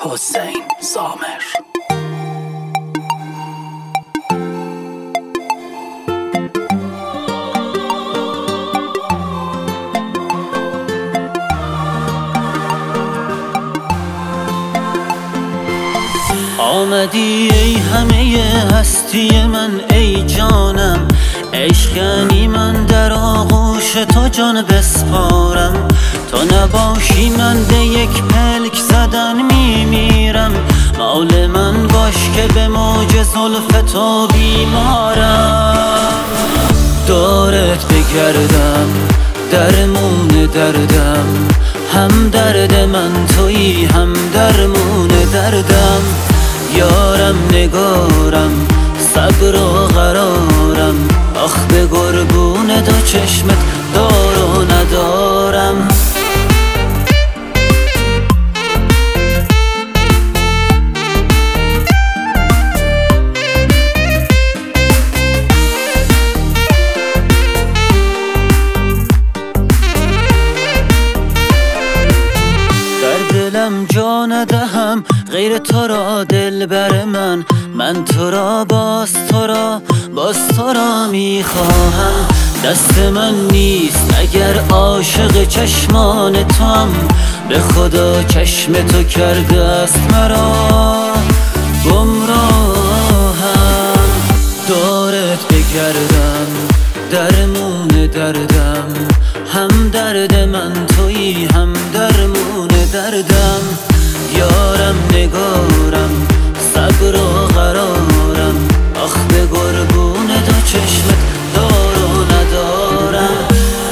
حسین سامر. آمدی ای همه هستی من ای جانم، عشقنی من در آغوش تو جان بسپارم. تو نباشی من به یک پلک زدن میمیرم، مال من باش که به موج زلف تو بیمارم. دورت بگردم درمون دردم، هم درد من تویی هم درمون دردم. یارم نگارم صبر و قرارم، آخ به قربون دو چشمت دار و ندارم. دلم جا ندهم غیر تو را دلبر من تو را باز تو را میخواهم. دست من نیست اگر عاشق چشمان توام، به خدا چشم تو کرده است مرا گمراهم. دورت بگردم درمون دردم، هم درد من تویی هم درمون دردم. یارم نگارم صبر و قرارم، آخ به قربون دو چشمت دار و ندارم.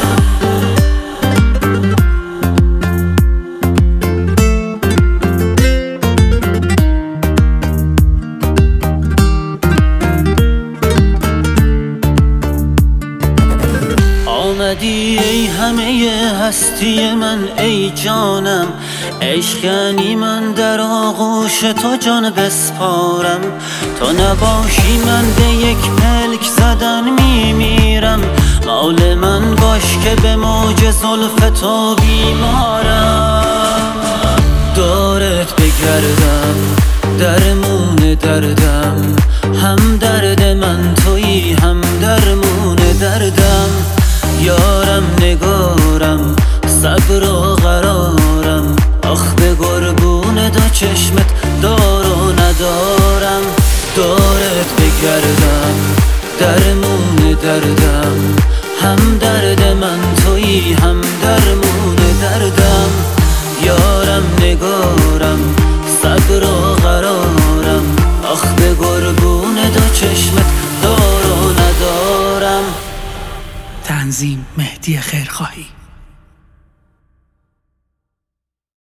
آمدی ای همه هستی من ای جانم، عشقنی من در آغوش تو جان بسپارم. تو نباشی من به یک پلک زدن میمیرم، مال من باش که به موج زلف تو بیمارم. دورت بگردم درمون دردم، هم درد من تویی هم درمون دردم. یارم نگارم صبر و قرارم، آخ به قربون دو چشمت دار و ندارم. دورت بگردم درمون دردم، هم درد من تویی هم درمون دردم. یارم نگارم صبر و قرارم، آخ به قربون دو چشمت دار و ندارم. تنظیم مهدی خیرخواهی.